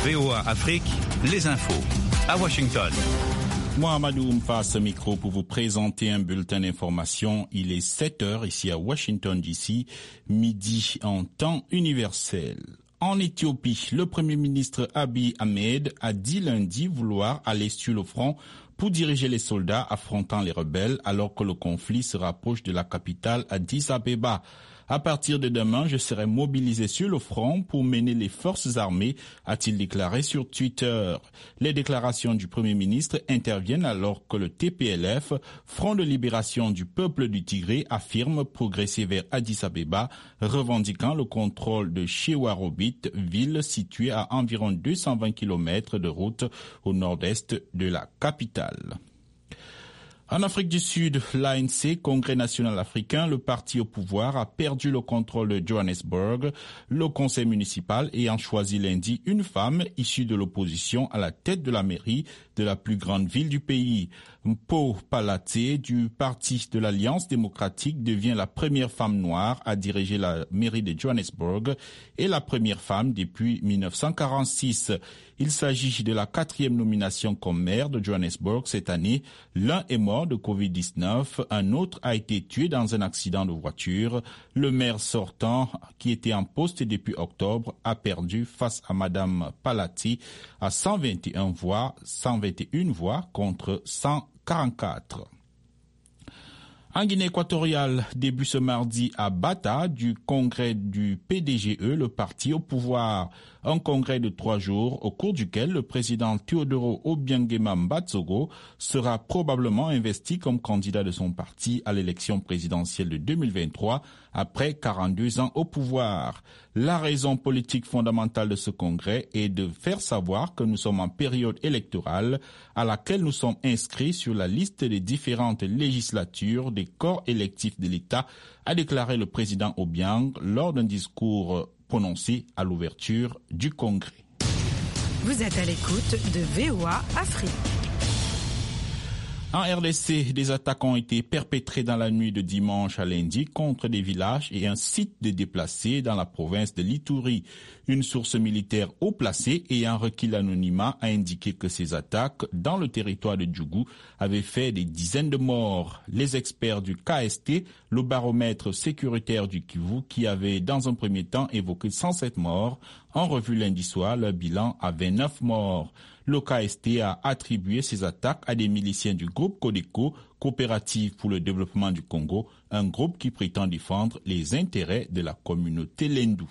VOA Afrique, les infos. À Washington. Mohamedou Oumfa à ce micro pour vous présenter un bulletin d'information. Il est 7h ici à Washington DC, midi en temps universel. En Éthiopie, le Premier ministre Abiy Ahmed a dit lundi vouloir aller sur le front pour diriger les soldats affrontant les rebelles alors que le conflit se rapproche de la capitale Addis Abeba. À partir de demain, je serai mobilisé sur le front pour mener les forces armées, a-t-il déclaré sur Twitter. Les déclarations du Premier ministre interviennent alors que le TPLF, Front de libération du peuple du Tigré, affirme progresser vers Addis Abeba, revendiquant le contrôle de Shewarobit, ville située à environ 220 km de route au nord-est de la capitale. En Afrique du Sud, l'ANC, Congrès national africain, le parti au pouvoir, a perdu le contrôle de Johannesburg, le conseil municipal ayant choisi lundi une femme issue de l'opposition à la tête de la mairie de la plus grande ville du pays. Mpo Palaté, du parti de l'Alliance démocratique, devient la première femme noire à diriger la mairie de Johannesburg et la première femme depuis 1946. Il s'agit de la 4e nomination comme maire de Johannesburg cette année. L'un est mort de Covid-19, un autre a été tué dans un accident de voiture. Le maire sortant, qui était en poste depuis octobre, a perdu face à Madame Palaté à 121 voix contre 144. En Guinée équatoriale, début ce mardi à Bata du congrès du PDGE, le parti au pouvoir. Un congrès de 3 jours au cours duquel le président Teodoro Obiangema Mbatsogo sera probablement investi comme candidat de son parti à l'élection présidentielle de 2023 après 42 ans au pouvoir. La raison politique fondamentale de ce congrès est de faire savoir que nous sommes en période électorale à laquelle nous sommes inscrits sur la liste des différentes législatures des corps électifs de l'État, a déclaré le président Obiang lors d'un discours prononcé à l'ouverture du congrès. Vous êtes à l'écoute de VOA Afrique. En RDC, des attaques ont été perpétrées dans la nuit de dimanche à lundi contre des villages et un site de déplacés dans la province de l'Ituri. Une source militaire haut placée ayant requis l'anonymat a indiqué que ces attaques dans le territoire de Djougou avaient fait des dizaines de morts. Les experts du KST, le baromètre sécuritaire du Kivu, qui avait dans un premier temps évoqué 107 morts, ont revu lundi soir leur bilan à 29 morts. Le KST a attribué ces attaques à des miliciens du groupe Codeco, Coopérative pour le développement du Congo, un groupe qui prétend défendre les intérêts de la communauté Lendou.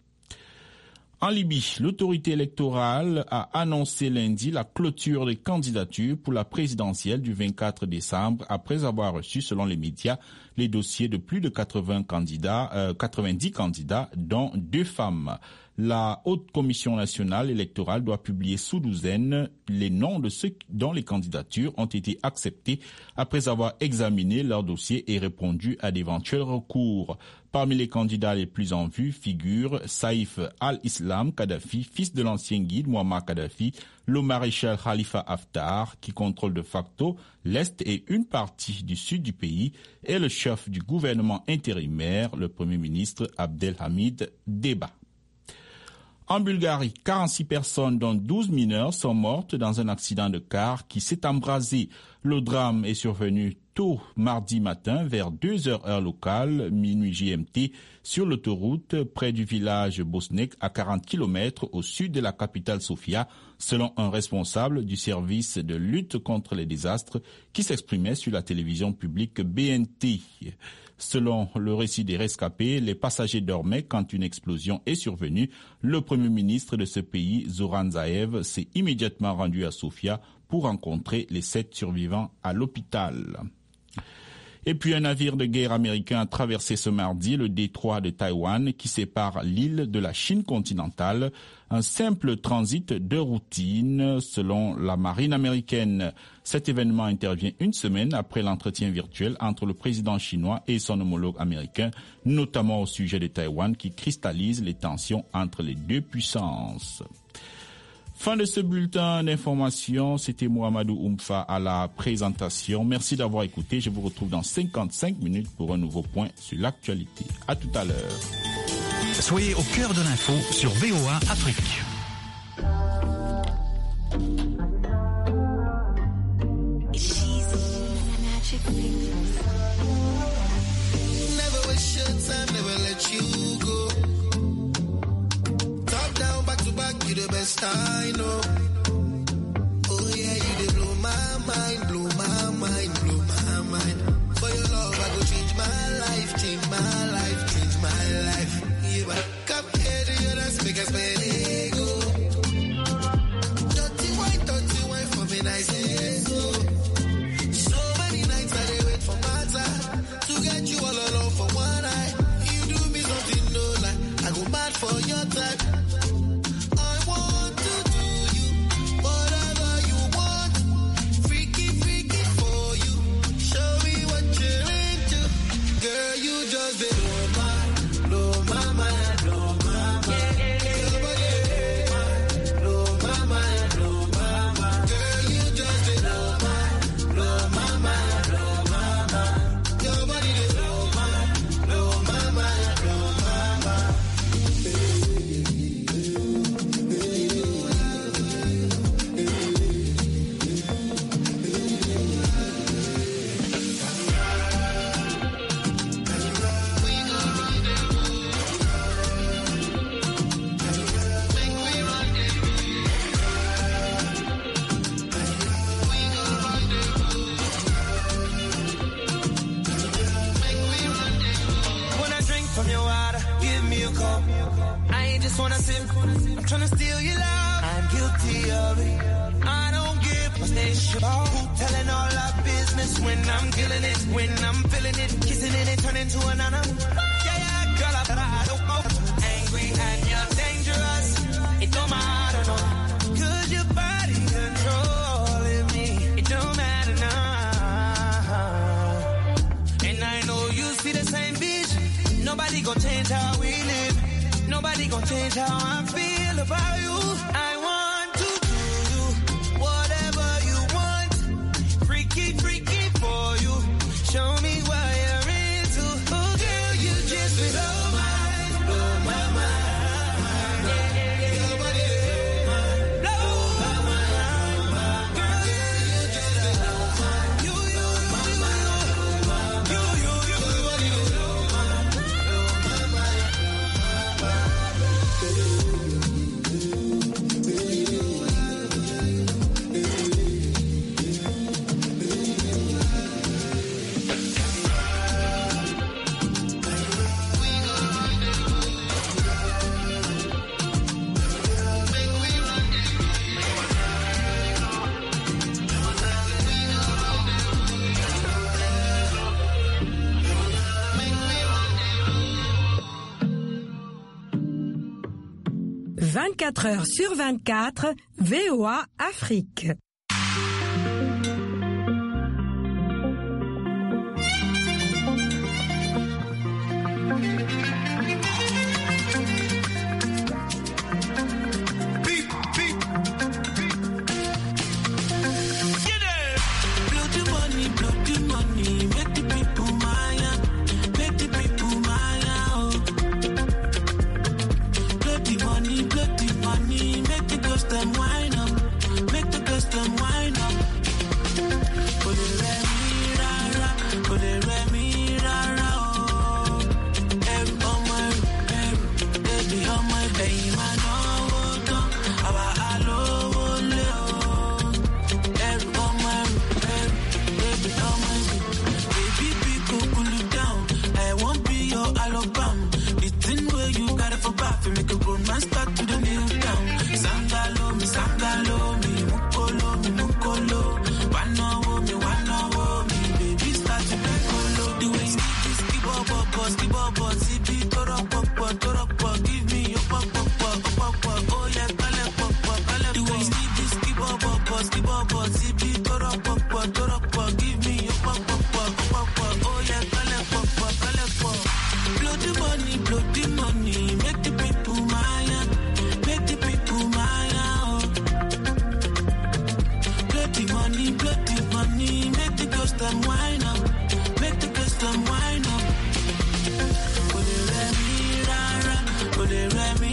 En Libye, l'autorité électorale a annoncé lundi la clôture des candidatures pour la présidentielle du 24 décembre après avoir reçu, selon les médias, les dossiers de plus de 90 candidats, dont 2 femmes. La Haute Commission nationale électorale doit publier sous douzaine les noms de ceux dont les candidatures ont été acceptées après avoir examiné leur dossier et répondu à d'éventuels recours. Parmi les candidats les plus en vue figurent Saïf al-Islam Kadhafi, fils de l'ancien guide Muammar Kadhafi, le maréchal Khalifa Haftar, qui contrôle de facto l'Est et une partie du sud du pays, et le chef du gouvernement intérimaire, le Premier ministre Abdelhamid Deba. En Bulgarie, 46 personnes, dont 12 mineurs, sont mortes dans un accident de car qui s'est embrasé. Le drame est survenu tôt mardi matin vers 2h heure locale, minuit GMT, sur l'autoroute près du village Bosnek à 40 km au sud de la capitale Sofia, selon un responsable du service de lutte contre les désastres qui s'exprimait sur la télévision publique BNT. Selon le récit des rescapés, les passagers dormaient quand une explosion est survenue. Le premier ministre de ce pays, Zoran Zaev, s'est immédiatement rendu à Sofia pour rencontrer les 7 survivants à l'hôpital. Et puis un navire de guerre américain a traversé ce mardi le détroit de Taïwan qui sépare l'île de la Chine continentale. Un simple transit de routine selon la marine américaine. Cet événement intervient une semaine après l'entretien virtuel entre le président chinois et son homologue américain, notamment au sujet de Taïwan qui cristallise les tensions entre les deux puissances. Fin de ce bulletin d'information, c'était Mohamedou Oumfa à la présentation. Merci d'avoir écouté. Je vous retrouve dans 55 minutes pour un nouveau point sur l'actualité. À tout à l'heure. Soyez au cœur de l'info sur VOA Afrique. intestino. Oh yeah, you dey blow my mind, blow my mind, blow my mind. For your love, I go change my life, change my life, change my life. Yeah, come here to your dance, make us spend it, go. Dirty wine for me, nice and slow. So many nights I dey wait for my time to get you all alone for one night. You do me something no lie, I go mad for your type. I want to do you whatever you want, freaky for you. Show me what you're into, girl. You just blow my mind, blow my mind. Your body blow my mind, blow my mind. Girl, you just blow my mind, blow my mind. Your body blow my mind, blow my mind. When I drink from your water, give me a cup. I ain't just wanna sip, I'm tryna steal your love. I'm guilty of it, I don't give a snitch about who telling all our business when I'm killing it, when I'm feeling it, kissing it and turning to an animal. Yeah, girl, I don't know. Angry and you're dangerous, it don't matter, no. Cause your body controlling me, it don't matter now. And I know you see the same vision. Nobody gon' change how we live. Nobody gon' change how I feel about you. I want to do you whatever you want, freaky for you. Show me what you're into. Oh girl, you just blow my mind. Your body blow my mind. Girl, you just blow my mind. You body blow my mind. « 24 heures sur 24, VOA Afrique.